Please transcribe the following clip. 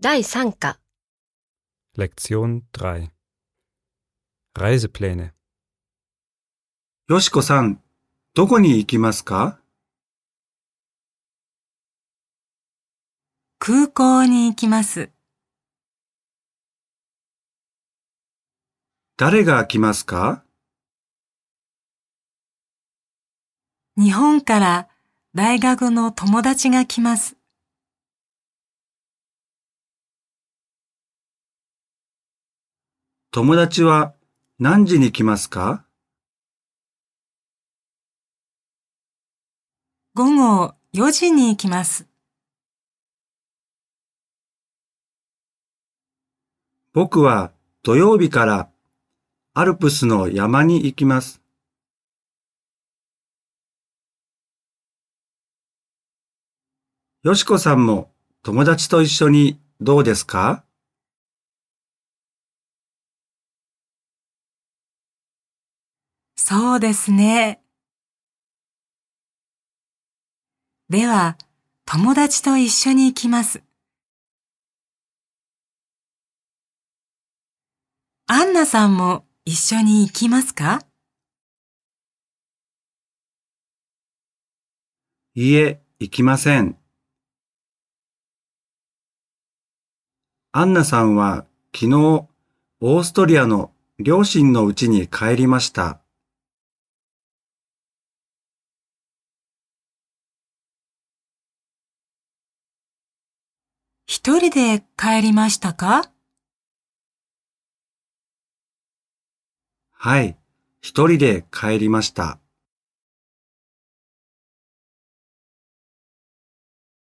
第3課 Lektion 3 Reisepläne よしこさん、どこに行きますか？ 空港に行きます。 誰が来ますか？ 日本から大学の友達が来ます。 友達は何時に来ますか？ 午後4時に行きます。 僕は土曜日からアルプスの山に行きます。よしこさんも友達と一緒にどうですか？ そうですね。では、友達と一緒に行きます。アンナさんも一緒に行きますか？ いいえ、行きません。アンナさんは昨日オーストリアの両親の家に帰りました。 一人で帰りましたか？ はい、一人で帰りました。